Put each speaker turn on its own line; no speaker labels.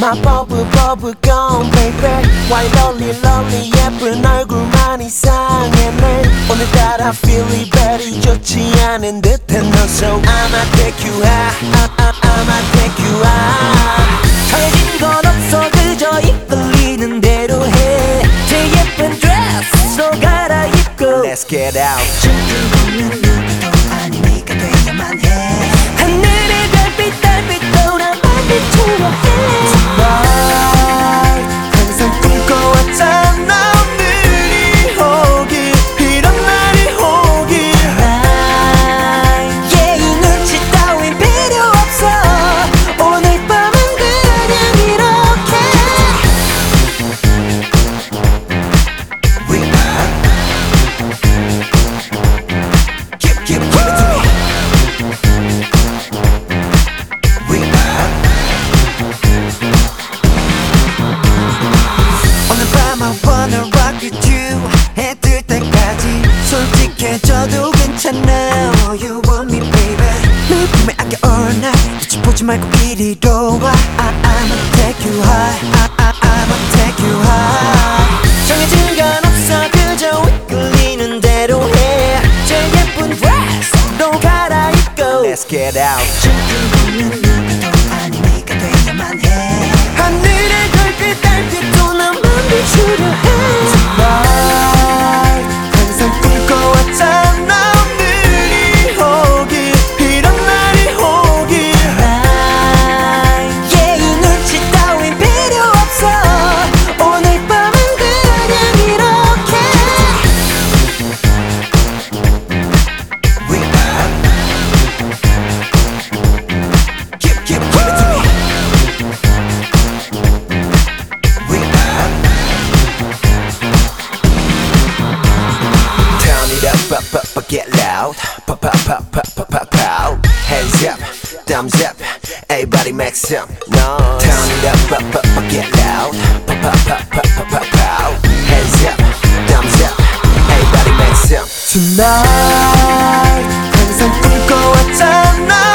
My bubble bubble gum baby Why lonely lonely 예쁜 얼굴만 이상해 오늘따라 feeling very 좋지 않은 듯한 너 So I'ma take you high I'ma take you high 정해진 건 없어 그저 이끌리는 대로 해 제 예쁜 드레스로 갈아입고 Let's get out 지금 누구도 아니니까 돼야만 해 하늘의 별빛 달빛도 나만 비추려 해 Tonight 항상 꿈꿔왔잖아 오늘이 오길 이런 날이 오길 Yeah 이 눈치 따윈 필요 없어 오늘 밤은 그냥 이렇게 We are Give it to me We are 오늘 밤 I wanna rock with you 해 뜰 때까지 솔직해져도 괜찮아 Oh you want me baby 내 품에 안겨 all night 눈치 보지 말고 이리로 와 I'ma take you high I'ma take you high 정해진 건 없어 그저 이끌리는 대로 해제 예쁜 드레스로 갈아입고 Let's get out 지금 누구도 아니니까 돼야만 해 하늘의 별빛 달빛도 나만 비추려 해 Tonight 항상 꿈꿔왔잖아 오늘이 오길 이런 날이 오길 Yeah 이 눈치 따윈 필요 없어 오늘 밤은 그냥 이렇게 We are Give it to me We are Turn it up, get loud Pow Hands up, thumbs up Everybody make some noise Turn it up, get loud Pow Hands up, thumbs up Everybody make some Tonight 항상 꿈꿔왔잖아